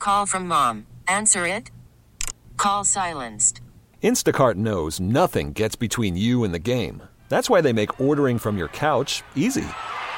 call from mom. Answer it. Call silenced. Instacart knows nothing gets between you and the game. That's why they make ordering from your couch easy.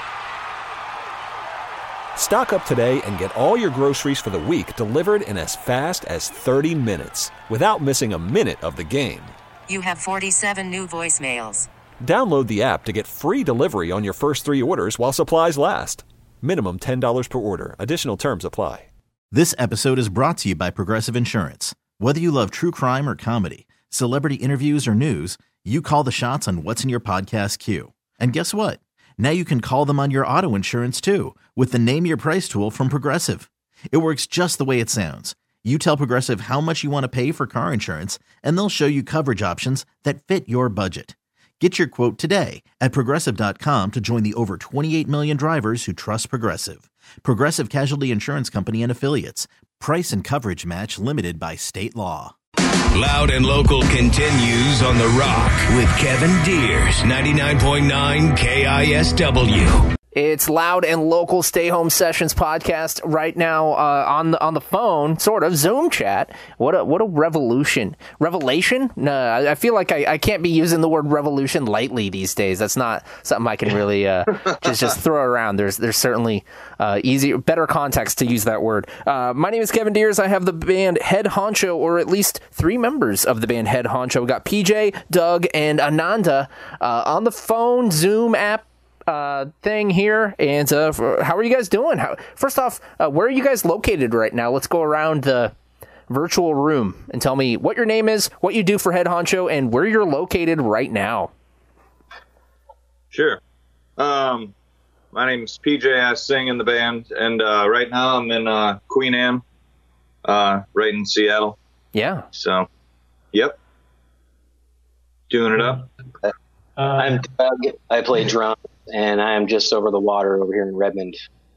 Stock up today and get all your groceries for the week delivered in as fast as 30 minutes without missing a minute of the game. You have 47 new voicemails. Download the app to get free delivery on your first 3 orders while supplies last. Minimum $10 per order. Additional terms apply. This episode is brought to you by Progressive Insurance. Whether you love true crime or comedy, celebrity interviews or news, you call the shots on what's in your podcast queue. And guess what? Now you can call them on your auto insurance too with the Name Your Price tool from Progressive. It works just the way it sounds. You tell Progressive how much you want to pay for car insurance, and they'll show you coverage options that fit your budget. Get your quote today at Progressive.com to join the over 28 million drivers who trust Progressive. Progressive Casualty Insurance Company and Affiliates. Price and coverage match limited by state law. Loud and Local continues on The Rock with Kevin Deers, 99.9 KISW. It's Loud and Local Stay Home Sessions podcast right now on the phone, sort of Zoom chat. What a revelation! No, I feel like I can't be using the word revolution lightly these days. That's not something I can really just throw around. There's certainly better context to use that word. My name is Kevin Deers. I have the band Head Honcho, or at least 3 members of the band Head Honcho. We got PJ, Doug, and Ananda on the phone Zoom app thing here. And how are you guys doing? First off, where are you guys located right now? Let's go around the virtual room and tell me what your name is, what you do for Head Honcho, and where you're located right now. Sure. My name's PJ. I sing in the band, and right now I'm in Queen Anne, right in Seattle. Yeah. So, yep. Doing it up. I'm Doug. I play drums, and I am just over the water over here in Redmond.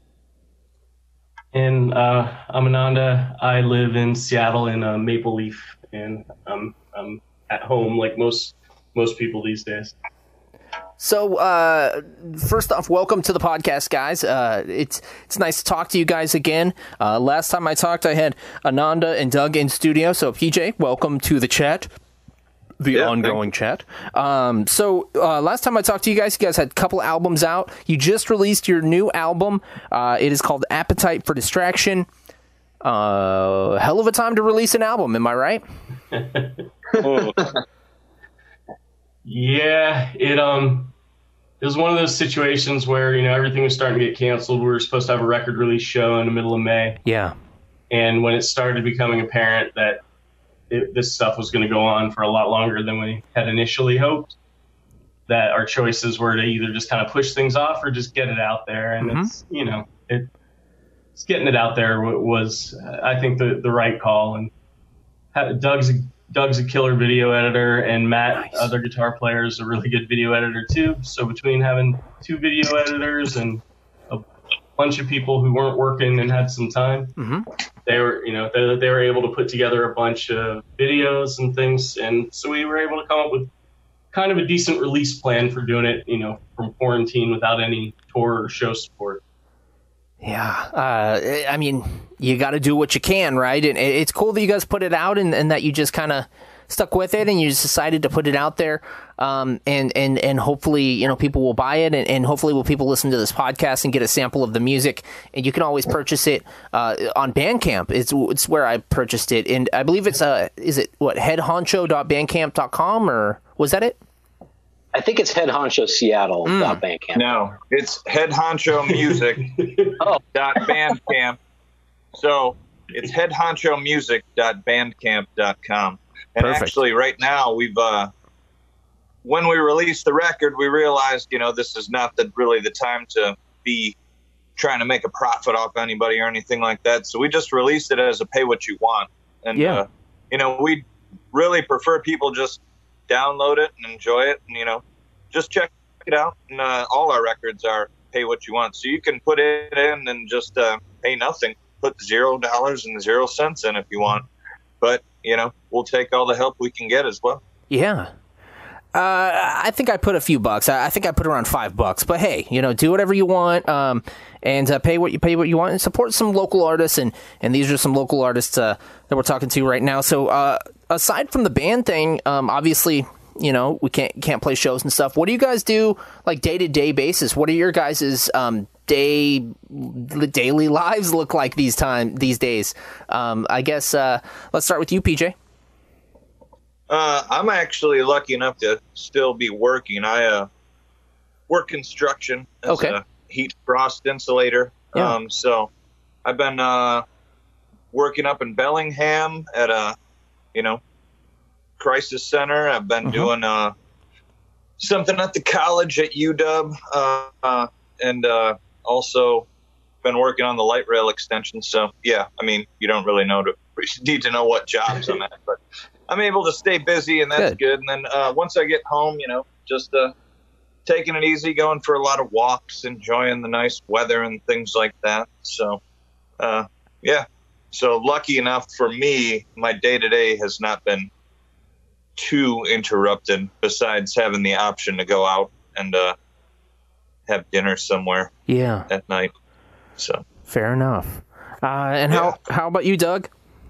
And I'm Ananda. I live in Seattle in Maple Leaf, and I'm at home like most people these days. So, first off, welcome to the podcast, guys. It's nice to talk to you guys again. Last time I talked, I had Ananda and Doug in studio. So, PJ, welcome to the chat. Ongoing chat. So last time I talked to you guys had a couple albums out. You just released your new album. It is called Appetite for Distraction. Hell of a time to release an album, am I right? Yeah, it was one of those situations where, everything was starting to get canceled. We were supposed to have a record release show in the middle of May. Yeah. And when it started becoming apparent that this stuff was going to go on for a lot longer than we had initially hoped, that our choices were to either just kind of push things off or just get it out there. And it's getting it out there was, I think, the right call. And Doug's a killer video editor, and Matt, other guitar player, is a really good video editor too. So between having 2 video editors and a bunch of people who weren't working and had some time, they were able to put together a bunch of videos and things, and so we were able to come up with kind of a decent release plan for doing it, from quarantine without any tour or show support. Yeah, I mean, you got to do what you can, right? And it's cool that you guys put it out and that you just kind of stuck with it and you just decided to put it out there. And hopefully, people will buy it, and hopefully people listen to this podcast and get a sample of the music. And you can always purchase it on Bandcamp. It's where I purchased it, and I believe it's headhoncho.bandcamp.com, or was that it? I think it's headhonchoseattle.bandcamp. No, it's headhonchomusic.bandcamp. So it's headhonchomusic.bandcamp.com. And Perfect. Actually, right now, we've when we released the record, we realized, this is not really the time to be trying to make a profit off anybody or anything like that. So we just released it as a pay what you want. And, we really prefer people just download it and enjoy it and, just check it out. And all our records are pay what you want. So you can put it in and just pay nothing. Put $0.00 in if you want. But, we'll take all the help we can get as well. Yeah. I think I put a few bucks. I think I put around $5. But hey, do whatever you want, and pay what you want, and support some local artists. And these are some local artists that we're talking to right now. So aside from the band thing, obviously, we can't play shows and stuff. What do you guys do like day-to-day basis? What are your guys' daily lives look like these days? I guess let's start with you, PJ. I'm actually lucky enough to still be working. I work construction as a heat frost insulator. Yeah. So I've been working up in Bellingham at a crisis center. I've been doing something at the college at UW, and also been working on the light rail extension. So yeah, I mean, you don't really need to know what jobs I'm at, but I'm able to stay busy, and that's good. And then once I get home, just taking it easy, going for a lot of walks, enjoying the nice weather and things like that. So yeah, so lucky enough for me, my day-to-day has not been too interrupted, besides having the option to go out and have dinner somewhere at night. So fair enough. And how about you, Doug?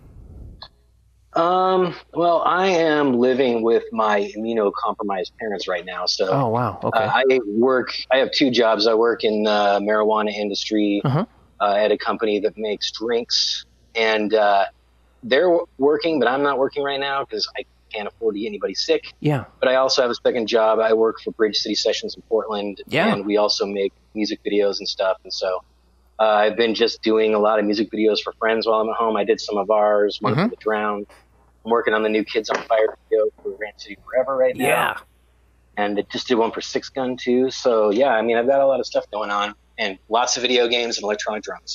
Well, I am living with my immunocompromised parents right now. So, oh wow, okay. I have two jobs. I work in the marijuana industry at a company that makes drinks, and they're working, but I'm not working right now because I can't afford to get anybody sick. Yeah. But I also have a second job. I work for Bridge City Sessions in Portland, and we also make music videos and stuff. And so I've been just doing a lot of music videos for friends while I'm at home. I did some of ours, one for The Drowned. I'm working on the new Kids on Fire video for Rant City Forever right now. Yeah. And I just did one for Six Gun too. So yeah, I mean, I've got a lot of stuff going on, and lots of video games and electronic drums.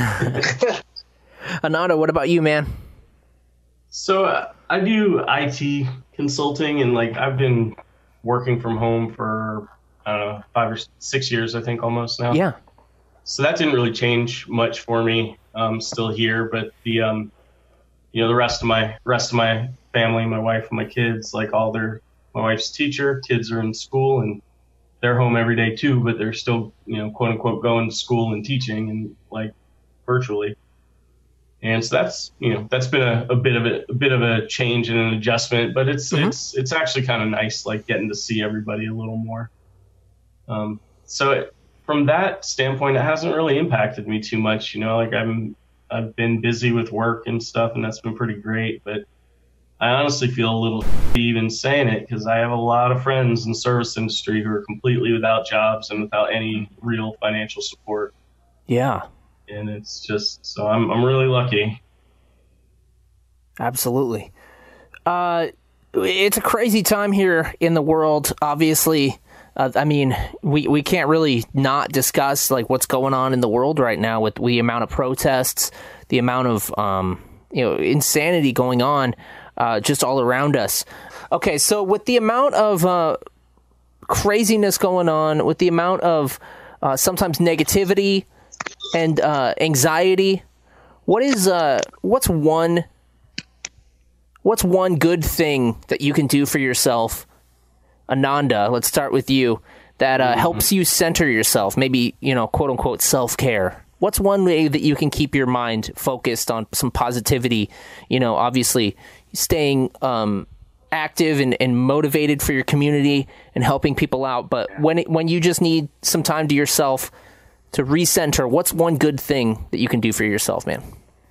Ananda, what about you, man? So I do IT consulting, and I've been working from home for, I don't know, 5 or 6 years, I think, almost now. Yeah. So that didn't really change much for me. I'm still here, but the rest of my family, my wife and my kids, my wife's teacher, kids are in school and they're home every day too, but they're still, quote unquote, going to school and teaching and virtually. And so that's been a bit of a change and an adjustment, but it's actually kind of nice, getting to see everybody a little more. From that standpoint, it hasn't really impacted me too much. I've been busy with work and stuff, and that's been pretty great. But I honestly feel a little even saying it, because I have a lot of friends in the service industry who are completely without jobs and without any real financial support. Yeah. And it's just, so I'm really lucky. Absolutely. It's a crazy time here in the world, obviously. I mean, we can't really not discuss what's going on in the world right now with the amount of protests, the amount of insanity going on just all around us. Okay, so with the amount of craziness going on, with the amount of sometimes negativity and anxiety, what's one good thing that you can do for yourself? Ananda, let's start with you, that helps you center yourself, maybe, quote unquote, self-care. What's one way that you can keep your mind focused on some positivity, obviously staying active and motivated for your community and helping people out, but when you just need some time to yourself to recenter, what's one good thing that you can do for yourself, man?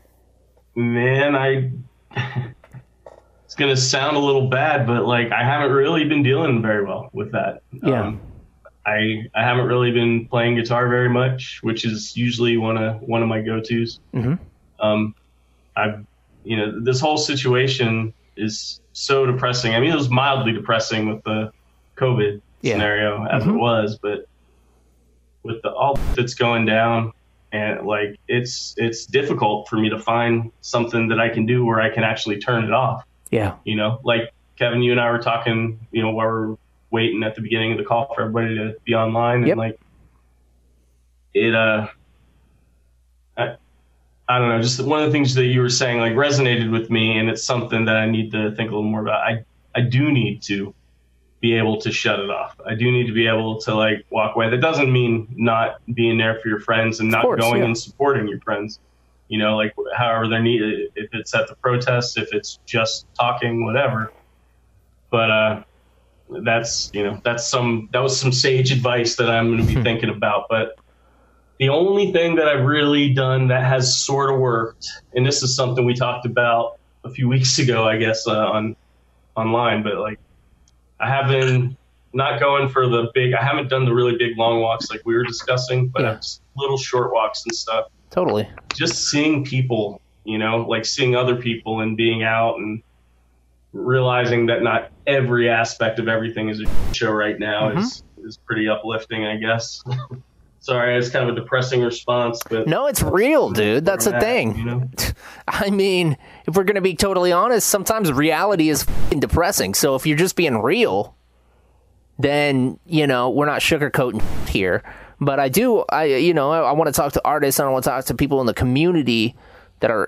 Man, it's going to sound a little bad, but I haven't really been dealing very well with that. Yeah. I haven't really been playing guitar very much, which is usually one of my go-tos. This whole situation is so depressing. I mean, it was mildly depressing with the COVID scenario as it was, but with all that's going down, and it's difficult for me to find something that I can do where I can actually turn it off. Yeah. Kevin, you and I were talking, while we're waiting at the beginning of the call for everybody to be online. Yep. And I don't know, just one of the things that you were saying resonated with me, and it's something that I need to think a little more about. I do need to, be able to shut it off. I do need to be able to like walk away. That doesn't mean not being there for your friends and not going and supporting your friends, you know, like however they're needed, if it's at the protest, if it's just talking, whatever. But that was some sage advice that I'm going to be thinking about. But the only thing that I've really done that has sort of worked, and this is something we talked about a few weeks ago, I guess, online, but like I have been not going for I haven't done the really big long walks like we were discussing, but I've just little short walks and stuff. Totally. Just seeing people, you know, like seeing other people and being out and realizing that not every aspect of everything is a show right now is pretty uplifting, I guess. Sorry, it's kind of a depressing response, but no, it's real, dude. That's the thing. You know? I mean, if we're going to be totally honest, sometimes reality is f***ing depressing. So if you're just being real, then, you know, we're not sugarcoating here. But I want to talk to artists, and I want to talk to people in the community that are,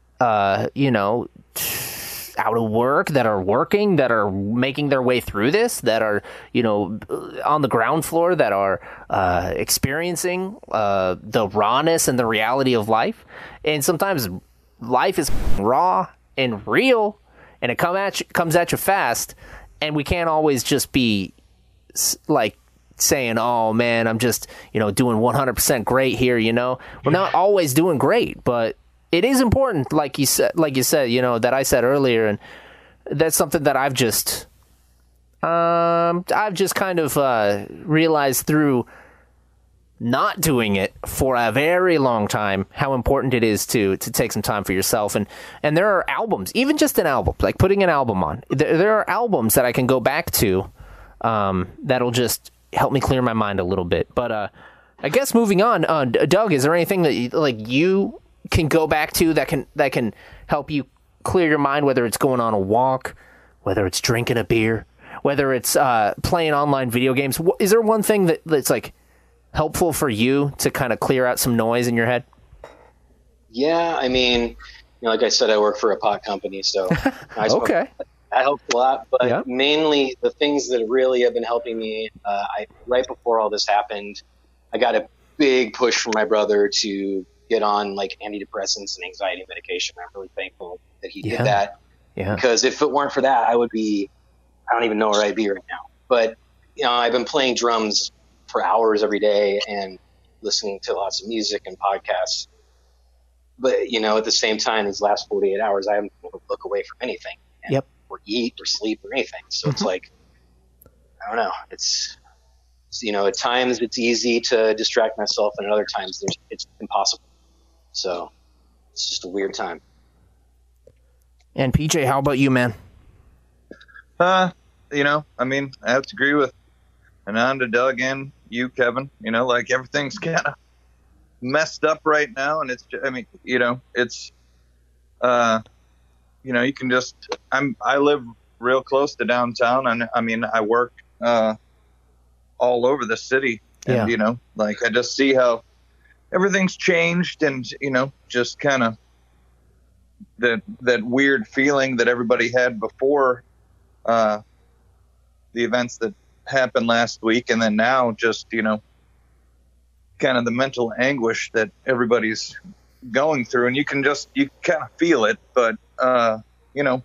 out of work, that are working, that are making their way through this, that are, you know, on the ground floor, that are experiencing the rawness and the reality of life. And sometimes life is raw and real, and it comes at you fast, and we can't always just be like saying, oh man, I'm just, you know, doing 100% great here, you know. We're not always doing great, but it is important, like you said, you know, that I said earlier, and that's something that I've just kind of realized through not doing it for a very long time, how important it is to take some time for yourself. And there are albums, even just an album, like putting an album on. There are albums that I can go back to that'll just help me clear my mind a little bit. But I guess moving on, Doug, is there anything that you can go back to that can help you clear your mind, whether it's going on a walk, whether it's drinking a beer, whether it's playing online video games? Is there one thing that's like helpful for you to kind of clear out some noise in your head? Yeah, I mean, you know, like I said, I work for a pot company, so okay, that helps a lot. But mainly the things that really have been helping me, right before all this happened, I got a big push from my brother to get on like antidepressants and anxiety medication. I'm really thankful that he did that. Yeah. Because if it weren't for that, I don't even know where I'd be right now. But, you know, I've been playing drums for hours every day and listening to lots of music and podcasts. But, you know, at the same time, these last 48 hours, I haven't been able to look away from anything. Or eat or sleep or anything. So it's like, I don't know. It's, you know, at times it's easy to distract myself, and at other times it's impossible. So it's just a weird time. And PJ, how about you, man? You know, I mean, I have to agree with Ananda, Doug, and you, Kevin. You know, like everything's kind of messed up right now, and it's, I mean, you know, it's, you know, you can just, I live real close to downtown, and I mean, I work all over the city, and you know, like I just see how everything's changed, and you know, just kind of that weird feeling that everybody had before the events that happened last week, and then now just, you know, kind of the mental anguish that everybody's going through, and you kind of feel it. But you know,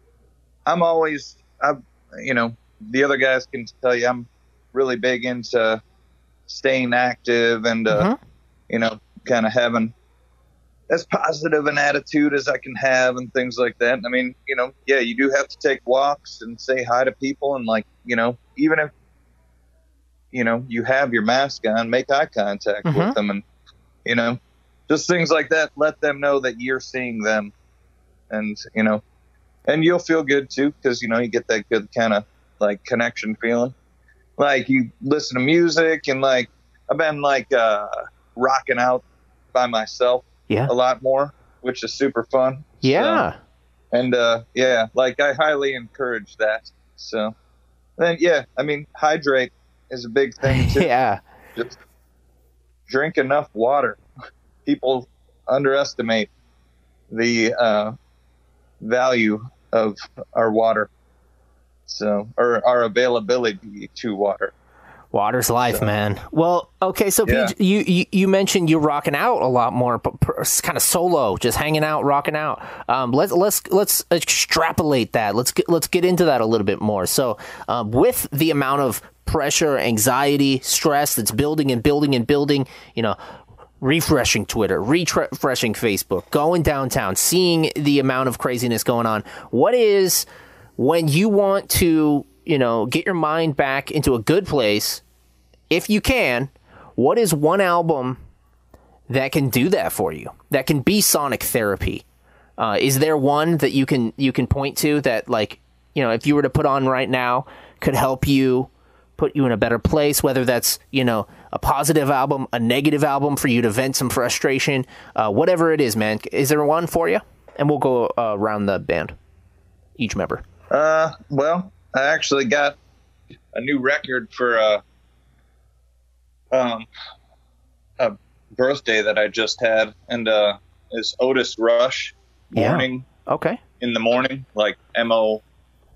you know, the other guys can tell you I'm really big into staying active and you know, kind of having as positive an attitude as I can have and things like that. I mean, you know, yeah, you do have to take walks and say hi to people, and like, you know, even if, you know, you have your mask on, make eye contact with them, and, you know, just things like that. Let them know that you're seeing them, and, you know, and you'll feel good too, because, you know, you get that good kind of like connection feeling. Like you listen to music, and like I've been like rocking out by myself a lot more, which is super fun. Yeah. So, and yeah, like I highly encourage that. So then, yeah, I mean, hydrate is a big thing too. Just drink enough water. People underestimate the value of our water. So, or our availability to water. Water's life, man. Well, okay, so Yeah. PJ, you mentioned you're rocking out a lot more, but kind of solo, just hanging out, rocking out. Let's extrapolate that. Let's get into that a little bit more. So, with the amount of pressure, anxiety, stress that's building and building and building, refreshing Twitter, refreshing Facebook, going downtown, seeing the amount of craziness going on. What is, when you want to, get your mind back into a good place, if you can, what is one album that can do that for you? That can be sonic therapy? Is there one that you can point to that, like, if you were to put on right now, could help you, put you in a better place, whether that's, a positive album, a negative album for you to vent some frustration, whatever it is, man. Is there one for you? And we'll go around the band, each member. Well, I actually got a new record for a birthday that I just had, and is Otis Rush, Morning. Yeah. Okay. In the morning, like MOURNING,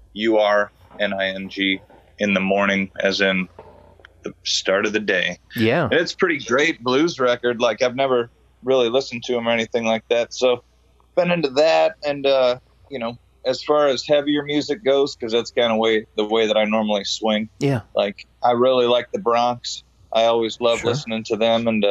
in the morning, as in the start of the day. Yeah. And it's pretty great blues record. Like, I've never really listened to him or anything like that. So been into that. And, as far as heavier music goes, because that's kind of the way that I normally swing. Yeah. Like, I really like the Bronx. I always love listening to them. And,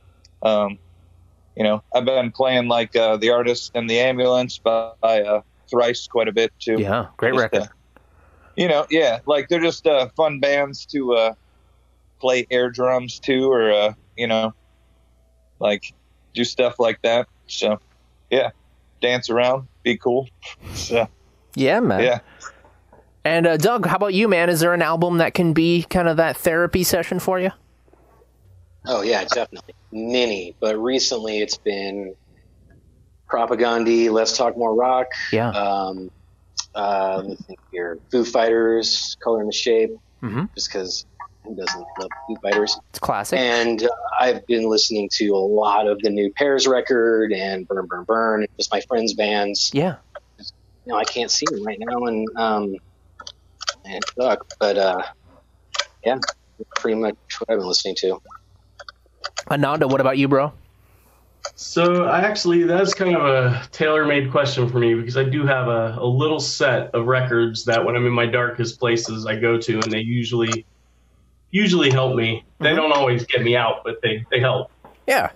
I've been playing like The Artist and the Ambulance by Thrice quite a bit too. Yeah. Great record. Like, they're just fun bands to play air drums to, or like do stuff like that. So yeah, dance around, be cool. So yeah, man. Yeah. And Doug, how about you, man? Is there an album that can be kind of that therapy session for you? Oh yeah, definitely. Many, but recently it's been Propagandhi, Let's Talk More Rock. Yeah. Let me think here. Foo Fighters, Color and the Shape, just because who doesn't love Foo Fighters? It's classic. And I've been listening to a lot of the new Pears record and Burn, Burn, Burn, just my friends' bands. Yeah. I can't see them right now, and it sucks, but yeah, pretty much what I've been listening to. Ananda, what about you, bro? So that's kind of a tailor-made question for me, because I do have a little set of records that when I'm in my darkest places I go to, and they usually help me. They don't always get me out, but they help. Yeah.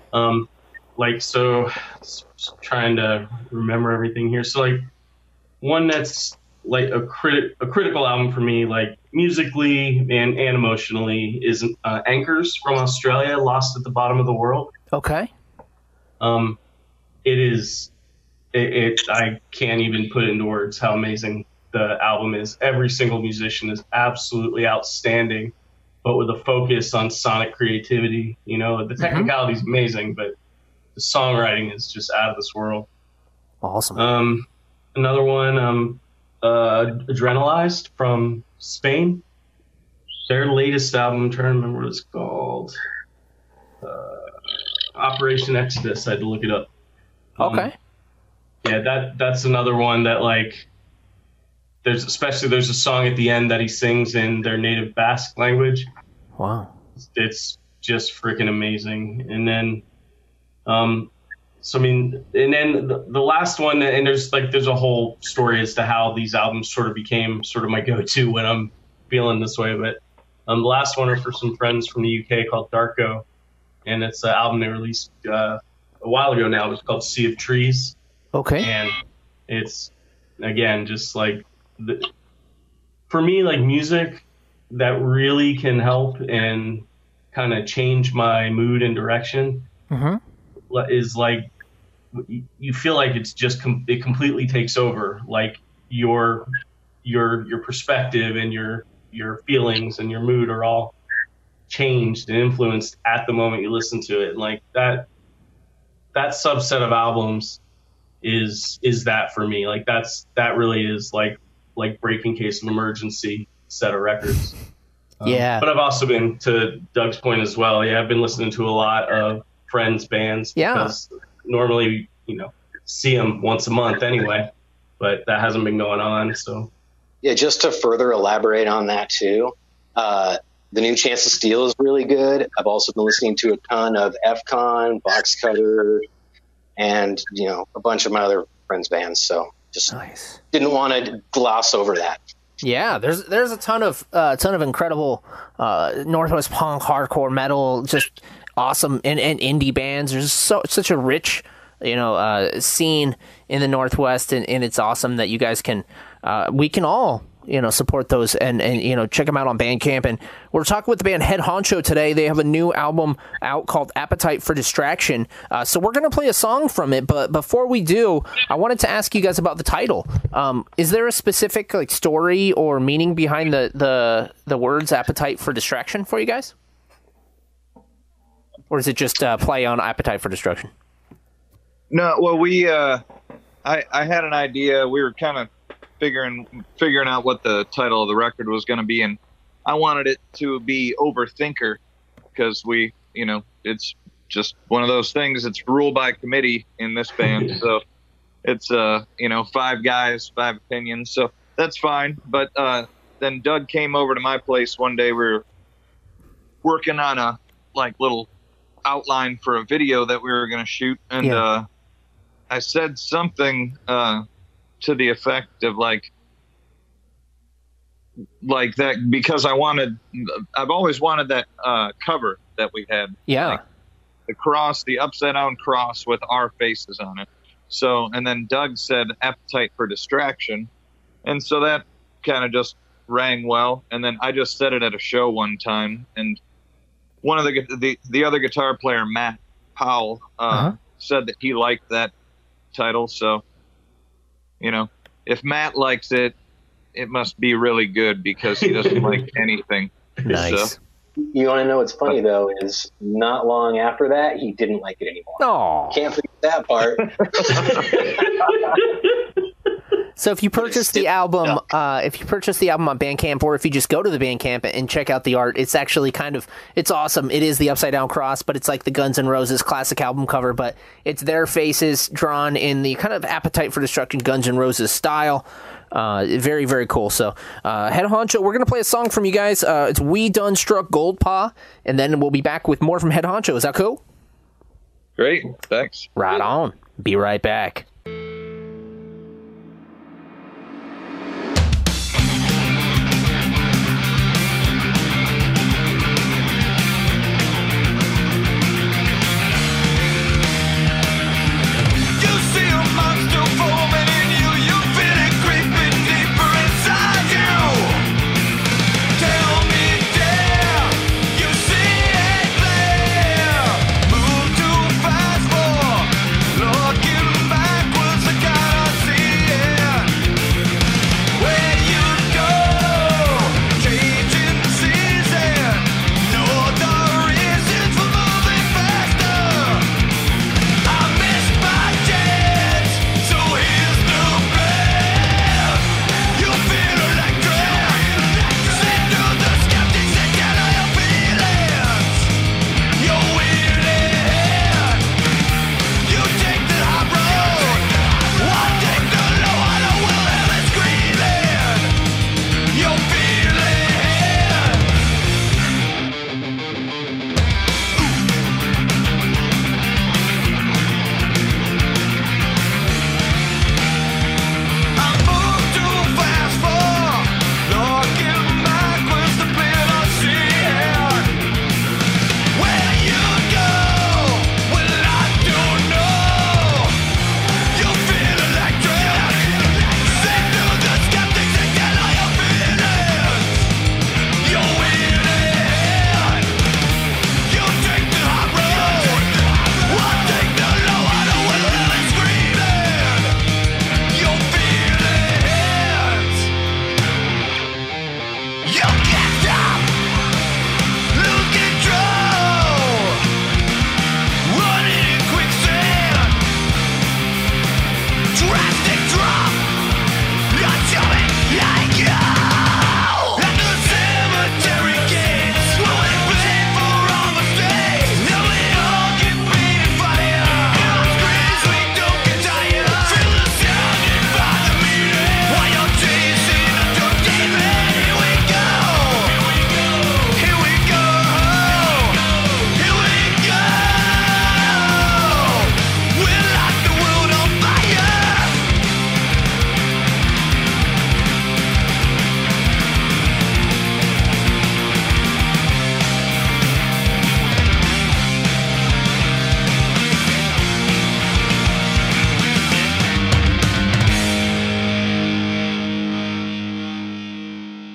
Trying to remember everything here. So like one that's like a critical album for me, like musically and emotionally, is Anchors from Australia, Lost at the Bottom of the World. Okay. It is, I can't even put into words how amazing the album is. Every single musician is absolutely outstanding, but with a focus on sonic creativity. The technicality is amazing, but the songwriting is just out of this world. Awesome. Another one, Adrenalized from Spain. Their latest album, I'm trying to remember what it's called. Operation Exodus. I had to look it up. Okay. Yeah, that's another one that, like, there's a song at the end that he sings in their native Basque language. Wow. It's just freaking amazing. And then, the last one, and there's a whole story as to how these albums sort of became sort of my go-to when I'm feeling this way. But the last one are for some friends from the UK called Darko. And it's an album they released a while ago now. It's called Sea of Trees. Okay. And it's, again, just like, for me, like, music that really can help and kind of change my mood and direction is like, you feel like it's just, it completely takes over. Like, your perspective and your feelings and your mood are all changed and influenced at the moment you listen to it. And like that subset of albums is that for me. Like that really is like Breaking Case of Emergency set of records. Yeah. But I've also been, to Doug's point as well, I've been listening to a lot of friends' bands. Yeah. Because normally, see them once a month anyway, but that hasn't been going on. So Yeah, just to further elaborate on that too, the new Chance to Steal is really good. I've also been listening to a ton of FCon, Box Cutter, and a bunch of my other friends' bands. So just didn't want to gloss over that. Yeah, there's a ton of incredible Northwest punk, hardcore, metal, just awesome and indie bands. There's such a rich scene in the Northwest, and it's awesome that you guys can we can all support those and check them out on Bandcamp. And we're talking with the band Head Honcho today. They have a new album out called Appetite for Distraction. So we're going to play a song from it. But before we do, I wanted to ask you guys about the title. Is there a specific story or meaning behind the words Appetite for Distraction for you guys? Or is it just play on Appetite for Destruction? No, well, I had an idea. We were kind of figuring out what the title of the record was going to be, and I wanted it to be Overthinker because it's just one of those things. It's rule by committee in this band, so it's 5 guys, 5 opinions, so that's fine. But then Doug came over to my place one day. We were working on a little outline for a video that we were going to shoot, and I said something to the effect of like that because I've always wanted that cover that we had. Yeah. The upside down cross with our faces on it. So, and then Doug said Appetite for Distraction. And so that kind of just rang well. And then I just said it at a show one time. And one of the other guitar player, Matt Powell, said that he liked that title. So, if Matt likes it, it must be really good because he doesn't like anything. Nice. So. You want to know what's funny, though, is not long after that, he didn't like it anymore. Oh. Can't forget that part. So if you purchase the album, on Bandcamp, or if you just go to the Bandcamp and check out the art, it's actually it's awesome. It is the upside down cross, but it's like the Guns N' Roses classic album cover, but it's their faces drawn in the kind of Appetite for Destruction Guns N' Roses style. Very, very cool. So, Head Honcho, we're going to play a song from you guys. It's We Done Struck Gold Paw, and then we'll be back with more from Head Honcho. Is that cool? Great. Thanks. Right on. Be right back. Back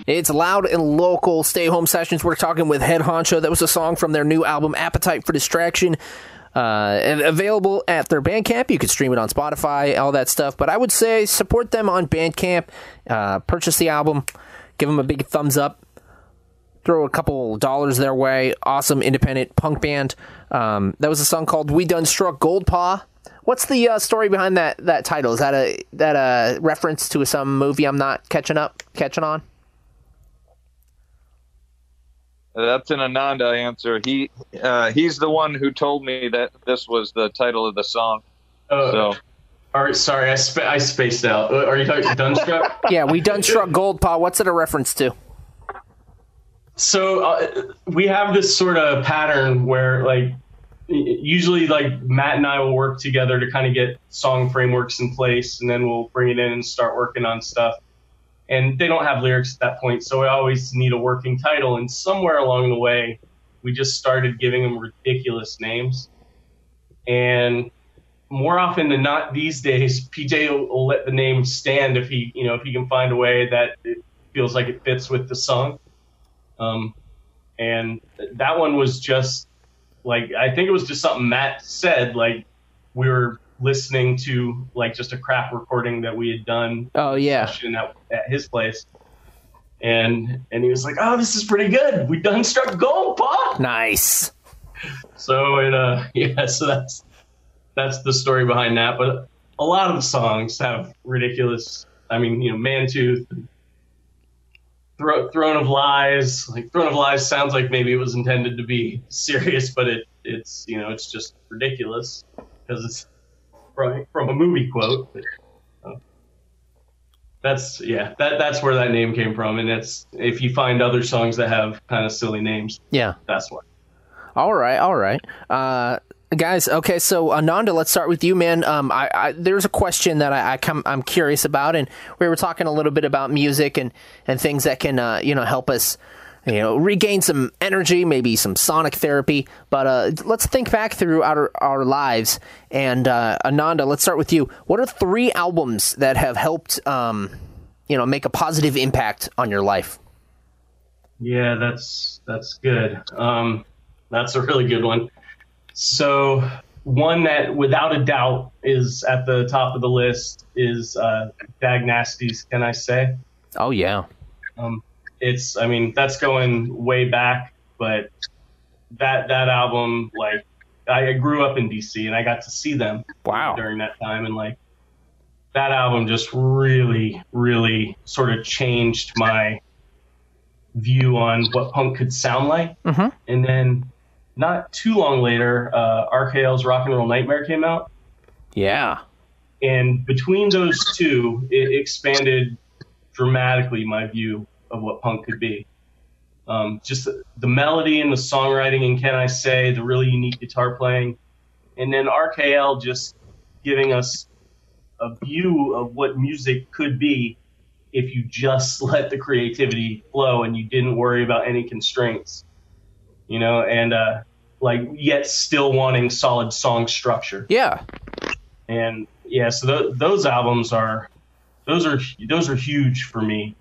It's Loud and Local Stay Home Sessions. We're talking with Head Honcho. That was a song from their new album, Appetite for Distraction. And available at their Bandcamp. You can stream it on Spotify, all that stuff. But I would say support them on Bandcamp. Purchase the album. Give them a big thumbs up. Throw a couple dollars their way. Awesome independent punk band. That was a song called We Done Struck Gold Paw. What's the story behind that title? Is that a reference to some movie I'm not catching on? That's an Ananda answer. He's the one who told me that this was the title of the song. All right, sorry, I spaced out. Are you talking Dunstruck? Yeah, We Done Struck Gold Paw. What's it a reference to? So we have this sort of pattern where, like, usually, like, Matt and I will work together to kind of get song frameworks in place, and then we'll bring it in and start working on stuff. And they don't have lyrics at that point, so we always need a working title. And somewhere along the way, we just started giving them ridiculous names. And more often than not these days, PJ will let the name stand if he can find a way that it feels like it fits with the song. And that one was just like, I think it was just something Matt said, like we were listening to like just a crap recording that we had done. Oh yeah. At his place. And he was like, "Oh, this is pretty good. We done struck gold, Pa." Nice. So so that's the story behind that. But a lot of the songs have ridiculous. I mean, Mantooth, Throne of Lies. Like Throne of Lies sounds like maybe it was intended to be serious, but it's it's just ridiculous because it's from a movie quote. That's where that name came from, and it's if you find other songs that have kind of silly names, that's why. All right, guys. Okay, so Ananda, let's start with you, man. There's a question that I'm curious about, and we were talking a little bit about music and things that can help us regain some energy, maybe some sonic therapy. But let's think back through our lives. And Ananda, let's start with you. What are 3 albums that have helped, make a positive impact on your life? Yeah, that's good. That's a really good one. So one that without a doubt is at the top of the list is Dag Nasty's Can I Say? Oh, yeah. That's going way back, but that album, like, I grew up in DC and I got to see them during that time. And like that album just really, really sort of changed my view on what punk could sound like. Mm-hmm. And then not too long later, RKL's Rock and Roll Nightmare came out. Yeah. And between those two, it expanded dramatically my view of what punk could be. Just the melody and the songwriting and Can I Say, the really unique guitar playing, and then RKL just giving us a view of what music could be if you just let the creativity flow and you didn't worry about any constraints, and yet still wanting solid song structure. Yeah. And so those albums are huge for me.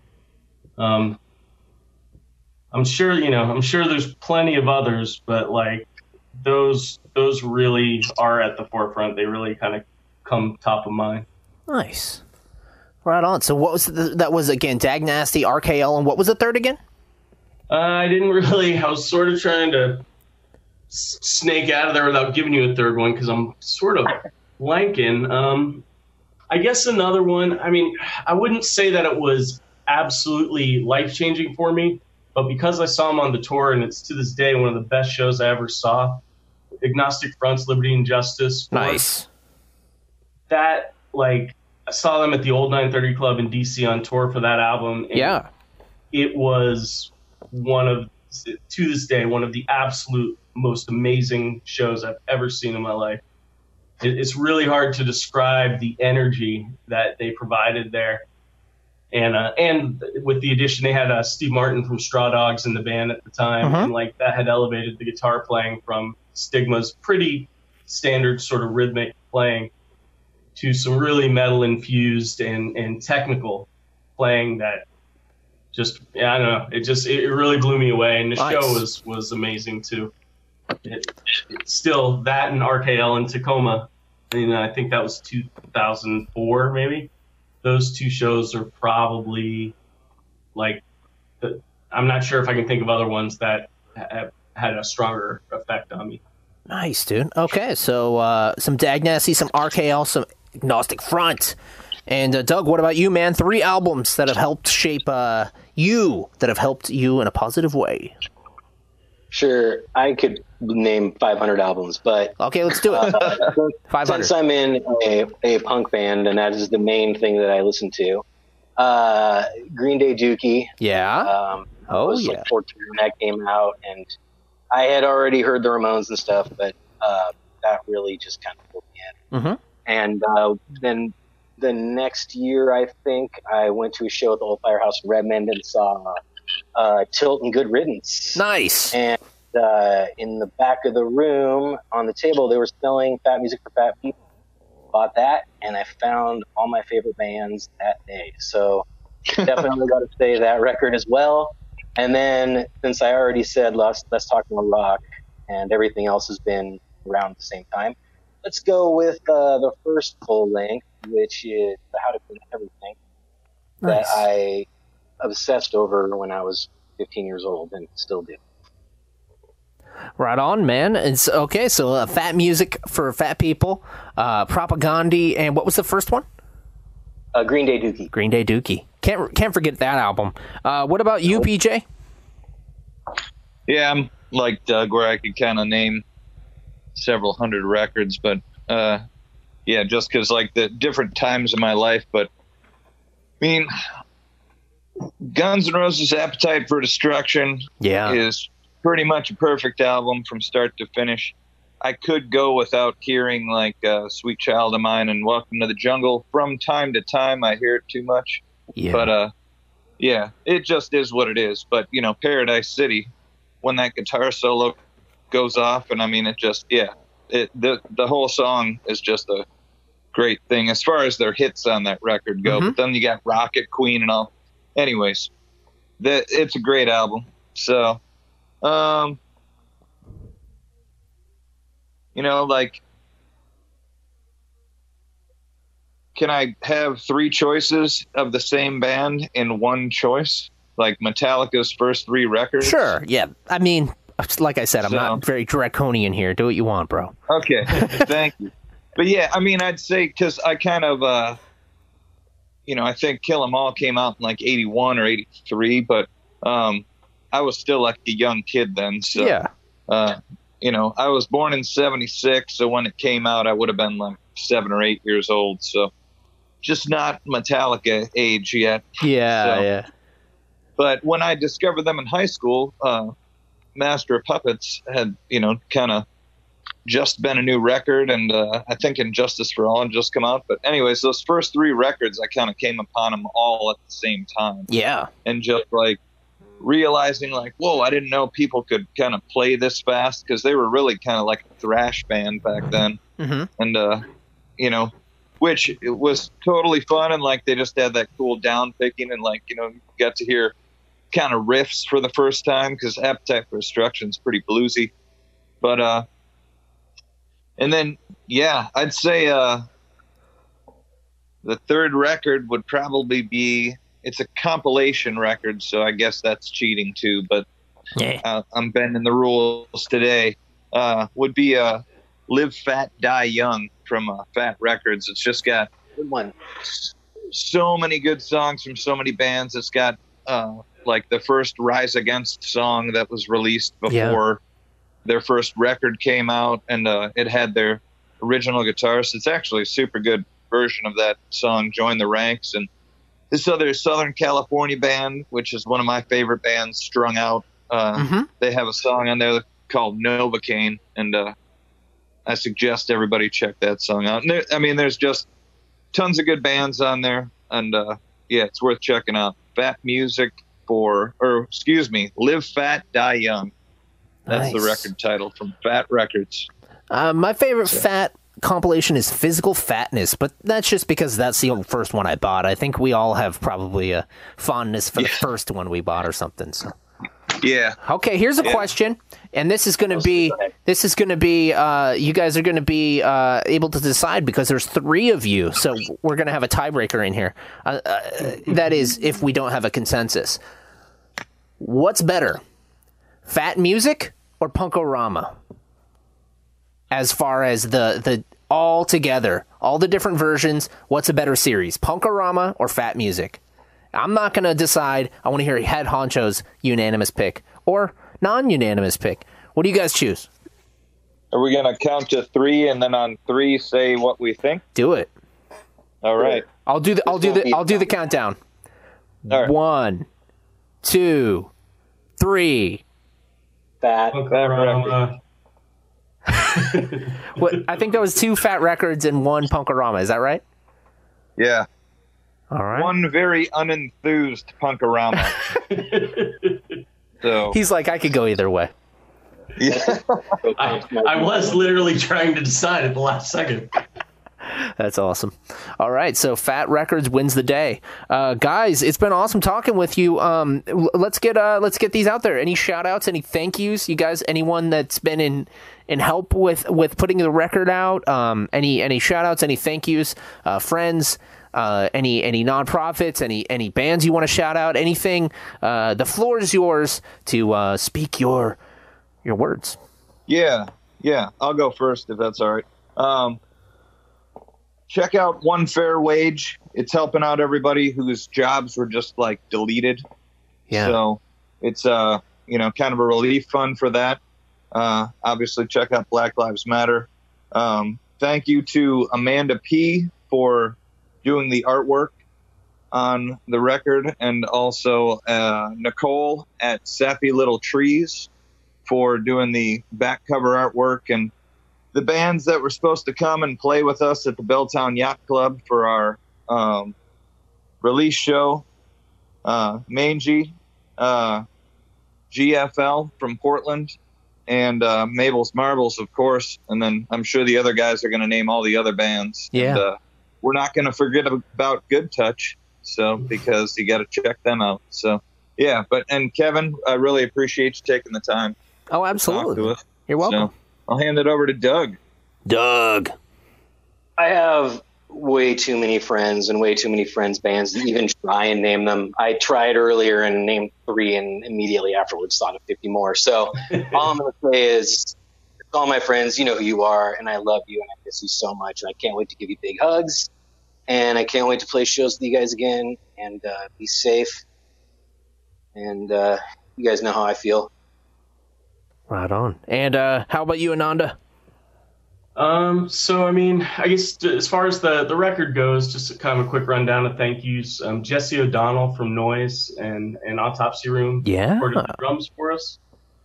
I'm sure there's plenty of others, but like those really are at the forefront. They really kind of come top of mind. Nice. Right on. So what was that was again, Dag Nasty, RKL, and what was the third again? I was sort of trying to snake out of there without giving you a third one because I'm sort of blanking. I guess another one, I wouldn't say that it was absolutely life-changing for me, but because I saw him on the tour, and it's to this day one of the best shows I ever saw, Agnostic Front's Liberty and Justice. Nice. That, I saw them at the Old 930 Club in D.C. on tour for that album. And it was to this day, one of the absolute most amazing shows I've ever seen in my life. It's really hard to describe the energy that they provided there. And with the addition, they had Steve Martin from Straw Dogs in the band at the time. And that had elevated the guitar playing from Stigma's pretty standard sort of rhythmic playing to some really metal infused and technical playing that I don't know. It really blew me away, and the Nice. show was amazing too. It's still that and RKL in Tacoma. And I think that was 2004, maybe. Those two shows are probably like. I'm not sure if I can think of other ones that have had a stronger effect on me. Nice, dude. Okay, so some Dag Nasty, some RKL, some Agnostic Front. And Doug, what about you, man? 3 albums that have helped shape you in a positive way. Sure, I could name 500 albums, but okay, let's do it. 500. Since I'm in a punk band, and that is the main thing that I listen to, Green Day Dookie. Yeah. I was like 14 when that came out, and I had already heard the Ramones and stuff, but that really just kind of pulled me in. Mm-hmm. And then the next year, I think, I went to a show at the Old Firehouse in Redmond and saw Tilt and Good Riddance. Nice. And in the back of the room on the table, they were selling Fat Music for Fat People. Bought that, and I found all my favorite bands that day. So definitely got to say that record as well. And then, since I already said let's talk more rock, and everything else has been around at the same time, let's go with the first full length, which is the How to Clean Everything, that I obsessed over when I was 15 years old and still do. Right on, man. It's okay. So Fat Music for Fat People, Propaganda, and what was the first one? Green Day Dookie. Green Day Dookie. Can't forget that album. What about you, PJ? Yeah, I'm like Doug, where I could kind of name several hundred records, but yeah, just because like the different times in my life. But I mean, Guns N' Roses' Appetite for Destruction is pretty much a perfect album from start to finish. I could go without hearing like Sweet Child of Mine and Welcome to the Jungle. From time to time, I hear it too much. Yeah. But yeah, it just is what it is. But you know, Paradise City, when that guitar solo goes off, and I mean, it just the whole song is just a great thing as far as their hits on that record go. But then you got Rocket Queen and all. Anyways, it's a great album. So, you know, like, can I have 3 choices of the same band in one choice? Like Metallica's first 3 records? Sure, yeah. I mean, like I said, I'm not very draconian here. Do what you want, bro. Okay, thank you. But yeah, I mean, I'd say, because I kind of, you know, I think Kill 'Em All came out in like 81 or 83, but I was still like a young kid then. So, you know, I was born in 76, so when it came out, I would have been like 7 or 8 years old. So just not Metallica age yet. Yeah. But when I discovered them in high school, Master of Puppets had, you know, kind of just been a new record, and I think Injustice for All had just come out. But anyways, those first 3 records, I kind of came upon them all at the same time. Yeah. And just like realizing like, whoa, I didn't know people could kind of play this fast, because they were really kind of like a thrash band back then. And, you know, which it was totally fun. And like, they just had that cool down picking, and like, you know, got to hear kind of riffs for the first time, because Appetite for Destruction is pretty bluesy. But, and then, yeah, I'd say the third record would probably be, it's a compilation record, so I guess that's cheating too, but I'm bending the rules today. Would be Live Fat, Die Young from Fat Records. It's just got so many good songs from so many bands. It's got like the first Rise Against song that was released before their first record came out, and it had their original guitarist. It's actually a super good version of that song, Join the Ranks. And this other Southern California band, which is one of my favorite bands, Strung Out, they have a song on there called Novocaine, and I suggest everybody check that song out. And I mean, there's just tons of good bands on there, and yeah, it's worth checking out. Fat Music Live Fat, Die Young. That's the record title from Fat Records. My favorite Fat compilation is Physical Fatness, but that's just because that's the first one I bought. I think we all have probably a fondness for the first one we bought or something. So. Yeah. Okay, here's a question, and this is going to be, you guys are going to be able to decide because there's 3 of you, so we're going to have a tiebreaker in here. That is, if we don't have a consensus. What's better, Fat Music or Punk-O-Rama? As far as the all together, all the different versions, what's a better series, Punk-O-Rama or Fat Music? I'm not going to decide. I want to hear head honcho's unanimous pick or non-unanimous pick. What do you guys choose? Are we going to count to 3 and then on 3 say what we think? Do it. All right. I'll do the countdown. All right. 1, 2, 3. Fat. What? I think there was 2 Fat Records and 1 Punk-O-Rama. Is that right? Yeah. All right. One very unenthused Punk-O-Rama. So he's like, I could go either way. Yeah. I was literally trying to decide at the last second. That's awesome. All right, so Fat Records wins the day. Guys, it's been awesome talking with you. Let's get these out there. Any shout outs, any thank yous? You guys, anyone that's been in help with putting the record out? Any shout outs, any thank yous, friends, any nonprofits, any bands you want to shout out, anything? The floor is yours to speak your words. Yeah, I'll go first if that's all right. Check out One Fair Wage. It's helping out everybody whose jobs were just like deleted. Yeah. So it's kind of a relief fund for that. Obviously check out Black Lives Matter. Thank you to Amanda P for doing the artwork on the record, and also Nicole at Sappy Little Trees for doing the back cover artwork, and the bands that were supposed to come and play with us at the Belltown Yacht Club for our release show. Mangy, GFL from Portland, and Mabel's Marbles, of course. And then I'm sure the other guys are going to name all the other bands. Yeah. And, we're not going to forget about Good Touch, so because you got to check them out. So, yeah. And Kevin, I really appreciate you taking the time. Oh, absolutely. To talk to us. You're welcome. So, I'll hand it over to Doug. Doug. I have way too many friends and way too many friends' bands to even try and name them. I tried earlier and named 3 and immediately afterwards thought of 50 more. So all I'm going to say is, all my friends, you know who you are, and I love you, and I miss you so much, and I can't wait to give you big hugs, and I can't wait to play shows with you guys again, and be safe, and you guys know how I feel. Right on. And how about you, Ananda? So, I mean, I guess as far as the record goes, just kind of a quick rundown of thank yous. Jesse O'Donnell from Noise and Autopsy Room recorded the drums for us.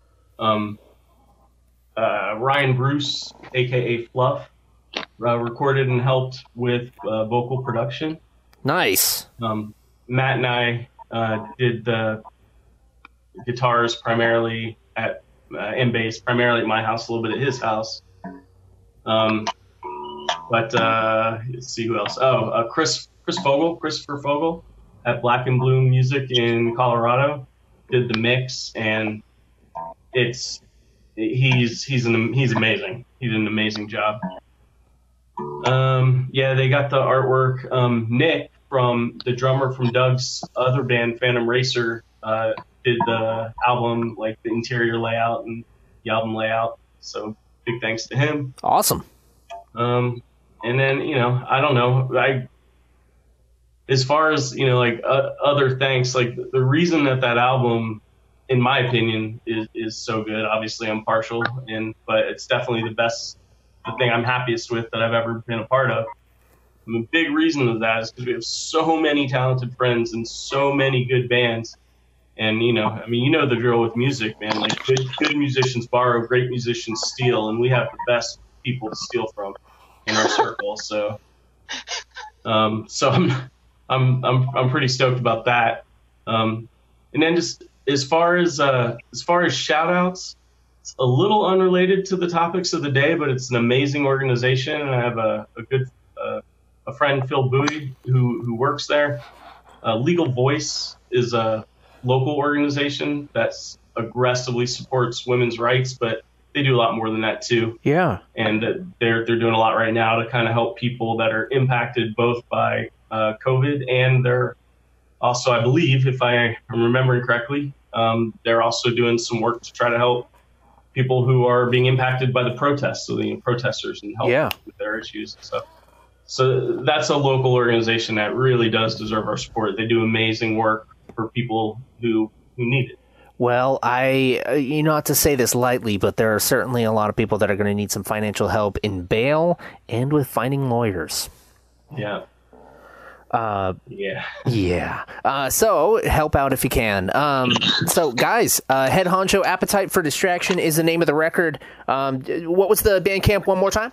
Ryan Bruce, a.k.a. Fluff, recorded and helped with vocal production. Nice. Matt and I did the guitars primarily and bass primarily at my house, a little bit at his house. But let's see who else. Christopher Fogel at Black and Bloom Music in Colorado did the mix, and he's amazing. He did an amazing job. They got the artwork. Nick, from the drummer from Doug's other band, Phantom Racer, did the album, like the interior layout and the album layout. So big thanks to him. Awesome. And then, I don't know. As far as, other thanks, like the reason that album, in my opinion, is so good. Obviously I'm partial, but it's definitely the thing I'm happiest with that I've ever been a part of. And the big reason of that is because we have so many talented friends and so many good bands. And, the drill with music, man. Like good musicians borrow, great musicians steal, and we have the best people to steal from in our circle. So, I'm pretty stoked about that. And then just as far as shout outs, It's a little unrelated to the topics of the day, but it's an amazing organization, and I have a good a friend, Phil Bowie, who works there. Legal Voice is a local organization that aggressively supports women's rights, but they do a lot more than that too. Yeah. And they're doing a lot right now to kind of help people that are impacted both by COVID, and they're also, I believe, if I am remembering correctly, they're also doing some work to try to help people who are being impacted by the protests, so the protesters, and help with their issues and stuff. So that's a local organization that really does deserve our support. They do amazing work for people who need it. Well, not to say this lightly, but there are certainly a lot of people that are going to need some financial help in bail and with finding lawyers. Yeah. So help out if you can. So guys, Head Honcho Appetite for Distraction is the name of the record. What was the Bandcamp one more time?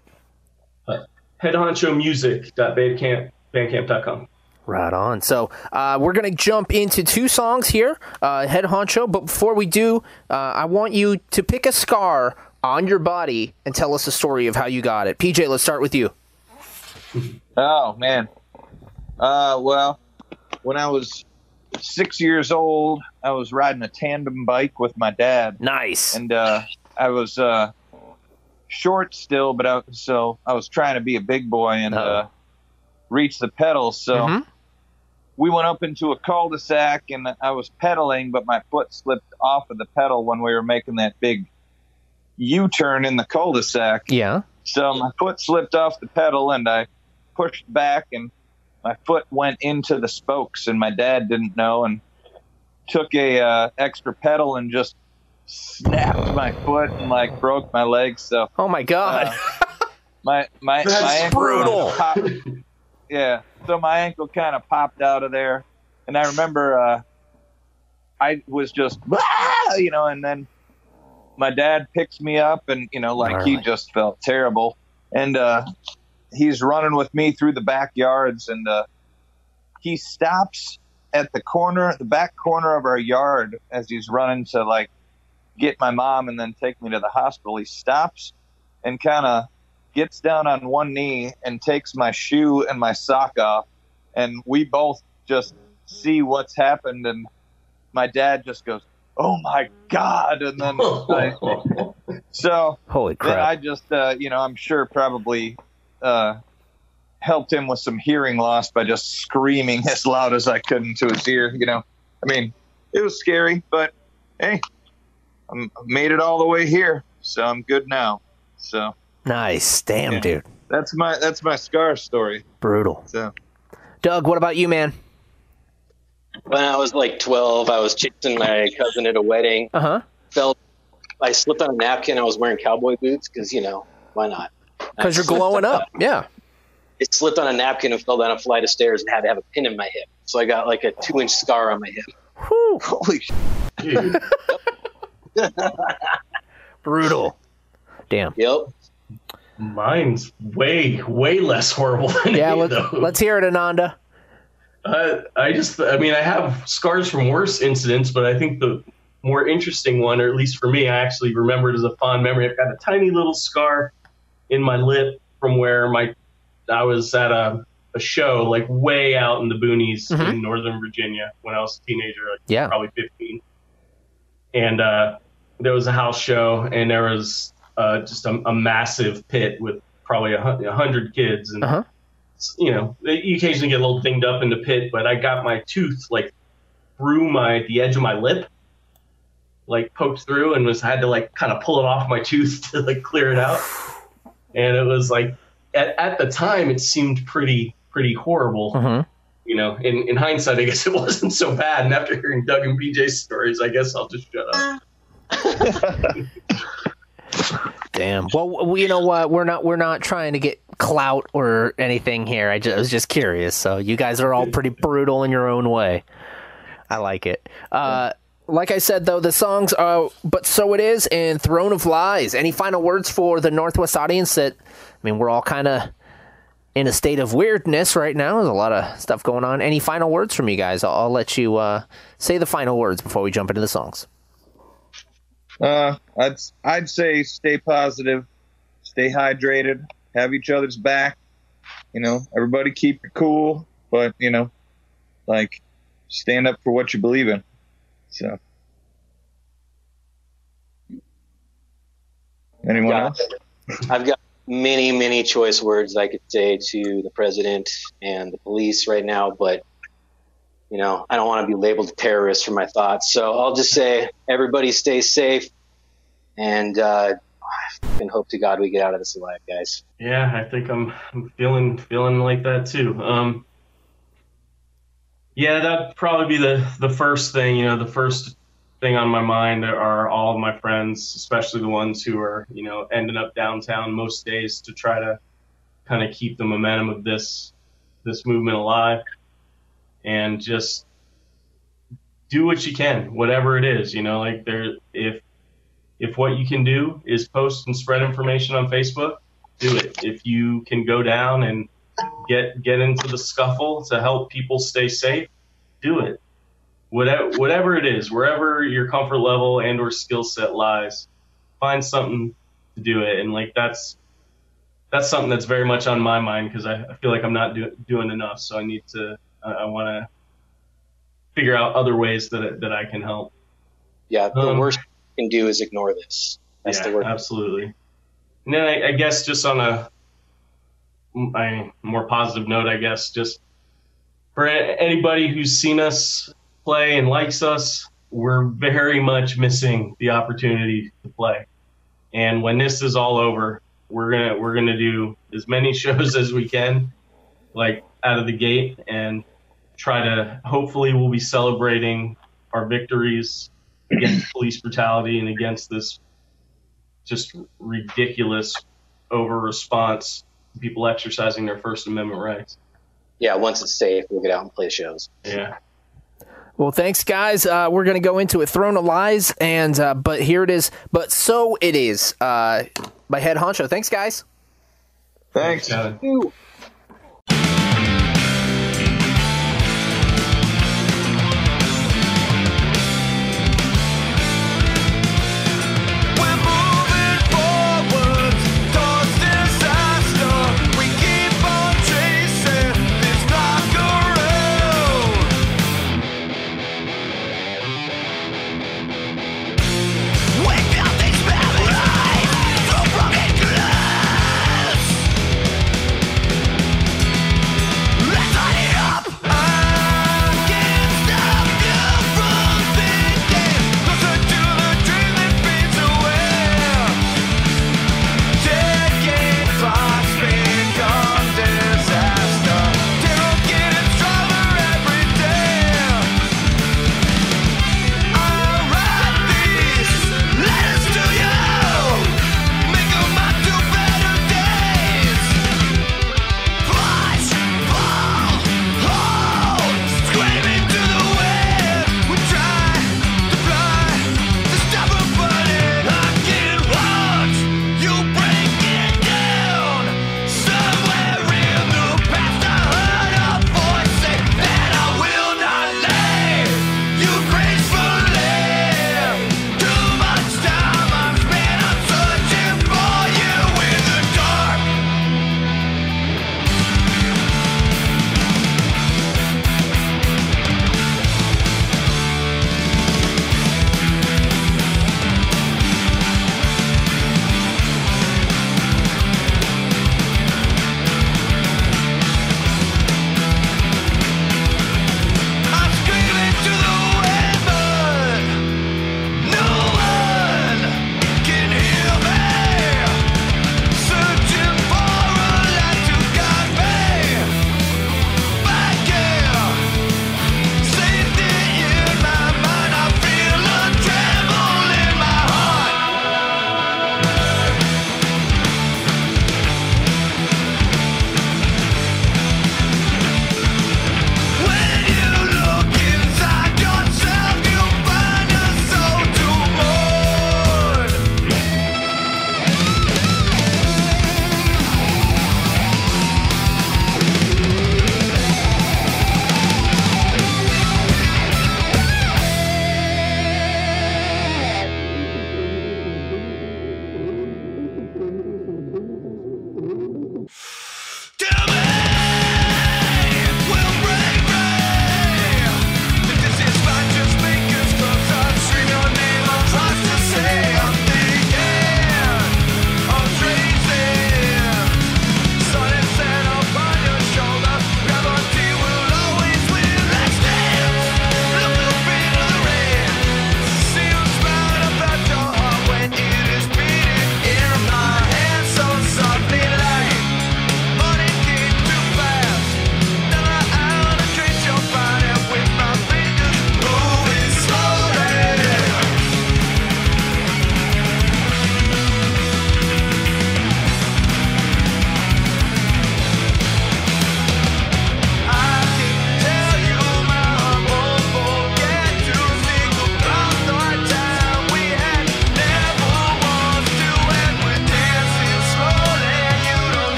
Headhonchomusic.bandcamp.com. Right on. So we're going to jump into 2 songs here, Head Honcho. But before we do, I want you to pick a scar on your body and tell us the story of how you got it. PJ, let's start with you. Oh, man. Well, when I was 6 years old, I was riding a tandem bike with my dad. Nice. And I was short still, but I was trying to be a big boy and reach the pedals. So we went up into a cul-de-sac, and I was pedaling, but my foot slipped off of the pedal when we were making that big U-turn in the cul-de-sac. Yeah. So my foot slipped off the pedal, and I pushed back, and my foot went into the spokes, and my dad didn't know, and took a extra pedal and just snapped my foot and broke my leg. So oh my god, my ankle brutal. Yeah, so my ankle kind of popped out of there, and I remember I was just and then my dad picks me up, and he just felt terrible, and he's running with me through the backyards, and he stops at the back corner of our yard as he's running to get my mom and then take me to the hospital. He stops and kind of gets down on one knee and takes my shoe and my sock off, and we both just see what's happened, and my dad just goes, "Oh my God!" And then holy crap! Then I just I'm sure probably helped him with some hearing loss by just screaming as loud as I could into his ear. I mean, it was scary, but hey, I made it all the way here, so I'm good now. So nice, damn, dude. That's my scar story. Brutal. So, Doug, what about you, man? When I was 12, I was chasing my cousin at a wedding. I slipped on a napkin. I was wearing cowboy boots because why not? Because you're glowing up. Yeah. It slipped on a napkin and fell down a flight of stairs and had to have a pin in my hip. So I got a 2-inch scar on my hip. Whew. Holy shit. Brutal. Damn. Yep. Mine's way less horrible than let's hear it, Ananda. I have scars from worse incidents, but I think the more interesting one, or at least for me, I actually remember it as a fond memory. I've got a tiny little scar in my lip from where I was at a show way out in the boonies in Northern Virginia when I was a teenager, probably 15. And there was a house show, and there was just a massive pit with probably 100 kids. And, you occasionally get a little dinged up in the pit, but I got my tooth through the edge of my lip, poked through, and had to kind of pull it off my tooth to clear it out. And it was at the time it seemed pretty horrible. In hindsight, I guess it wasn't so bad. And after hearing Doug and PJ's stories, I guess I'll just shut up. Damn. Well, you know what? We're not trying to get clout or anything here. I was just curious. So you guys are all pretty brutal in your own way. I like it. Like I said, though, the songs are But So It Is and Throne of Lies. Any final words for the Northwest audience? We're all kind of in a state of weirdness right now. There's a lot of stuff going on. Any final words from you guys? I'll let you say the final words before we jump into the songs. I'd say stay positive, stay hydrated, have each other's back. Everybody keep it cool, but stand up for what you believe in. So, anyone else? I've got many choice words I could say to the president and the police right now, but I don't want to be labeled a terrorist for my thoughts. So I'll just say everybody stay safe, and hope to God we get out of this alive, guys. Yeah, I think I'm feeling like that too. Yeah, that'd probably be the first thing. The first thing on my mind are all of my friends, especially the ones who are ending up downtown most days to try to kind of keep the momentum of this movement alive, and just do what you can, whatever it is. If what you can do is post and spread information on Facebook, do it. If you can go down and get into the scuffle to help people stay safe, do it. Whatever it is, wherever your comfort level and or skill set lies, find something to do it. And that's something that's very much on my mind, because I feel like I'm not doing enough. So I want to figure out other ways that I can help. Yeah, the worst you can do is ignore this. That's the worst. Absolutely. And then I guess just on a more positive note, I guess just for anybody who's seen us play and likes us, we're very much missing the opportunity to play. And when this is all over, we're gonna do as many shows as we can, out of the gate, and try to, hopefully we'll be celebrating our victories against police brutality and against this just ridiculous over response to people exercising their First Amendment rights. Yeah, once it's safe, we'll get out and play shows. Yeah. Well, thanks, guys. We're going to go into it. Throne of Lies, and but here it is. But so it is. By Head Honcho. Thanks, guys. Thanks.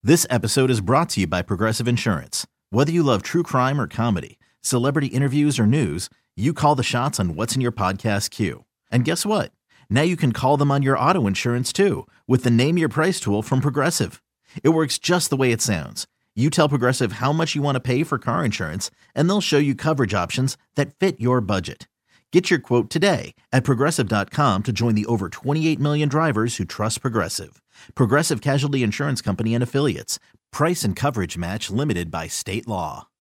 This episode is brought to you by Progressive Insurance. Whether you love true crime or comedy, celebrity interviews or news, you call the shots on what's in your podcast queue. And guess what? Now you can call them on your auto insurance too with the Name Your Price tool from Progressive. It works just the way it sounds. You tell Progressive how much you want to pay for car insurance, and they'll show you coverage options that fit your budget. Get your quote today at Progressive.com to join the over 28 million drivers who trust Progressive. Progressive Casualty Insurance Company and Affiliates. Price and coverage match limited by state law.